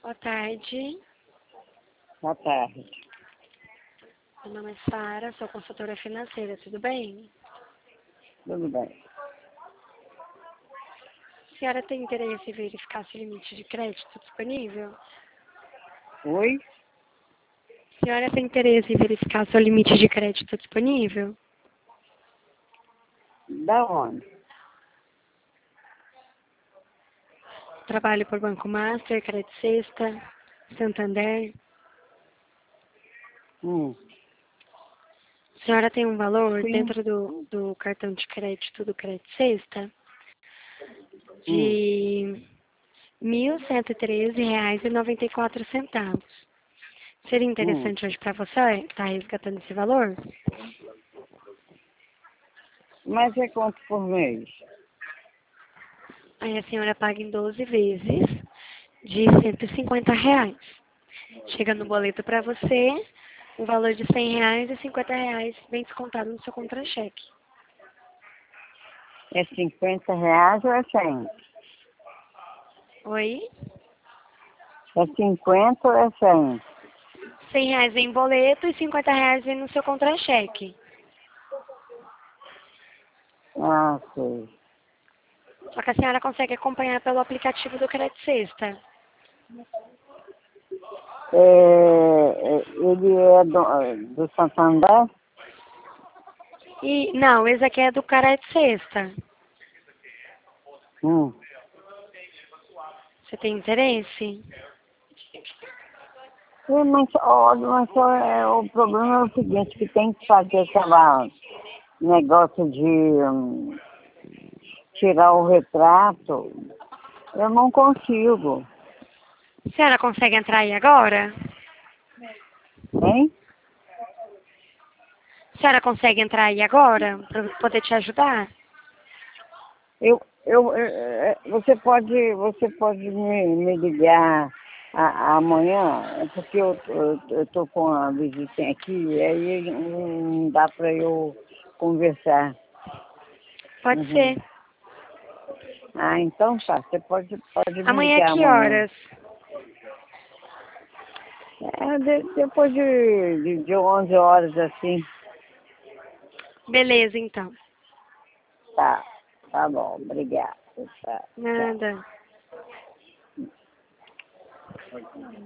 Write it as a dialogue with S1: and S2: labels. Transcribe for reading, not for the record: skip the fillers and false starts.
S1: Boa tarde.
S2: Boa tarde.
S1: Meu nome é Sara, sou consultora financeira, tudo bem?
S2: Tudo bem.
S1: A senhora tem interesse em verificar se o limite de crédito disponível?
S2: Oi?
S1: A senhora tem interesse em verificar se o limite de crédito disponível?
S2: Da onde?
S1: Trabalho por Banco Master, Crédito Sexta, Santander. A senhora tem um valor
S2: Sim.
S1: dentro do cartão de crédito do Crédito Sexta de R$ 1.113,94. Seria interessante hoje para você estar resgatando esse valor?
S2: Mas é quanto por mês?
S1: Aí a senhora paga em 12 vezes de R$ 150. Chega no boleto para você, o valor de R$ 100 e R$ 50 vem descontado no seu contra-cheque.
S2: É R$ 50 ou é 100?
S1: Oi?
S2: É 50 ou é 100?
S1: R$ 100 em boleto e R$ 50 vem no seu contra-cheque.
S2: Ah, sei.
S1: Só que a senhora consegue acompanhar pelo aplicativo do Crédito Sexta.
S2: Ele é do Santander?
S1: E, não, esse aqui é do Crédito Sexta.
S2: Hum.
S1: Você tem interesse?
S2: O problema é o seguinte, que tem que fazer aquele negócio de tirar o retrato. Eu não consigo,
S1: A senhora consegue entrar aí agora?
S2: hein?
S1: A senhora consegue entrar aí agora para poder te ajudar?
S2: Você pode me ligar amanhã, porque eu tô com a visita aqui, e aí não dá para eu conversar.
S1: Pode
S2: Uhum.
S1: ser.
S2: Ah, então tá, você pode me
S1: Amanhã
S2: ligar
S1: que
S2: amanhã.
S1: horas?
S2: Depois de 11 horas assim,
S1: Beleza, então.
S2: tá bom, obrigado. Tá, tchau.
S1: Nada.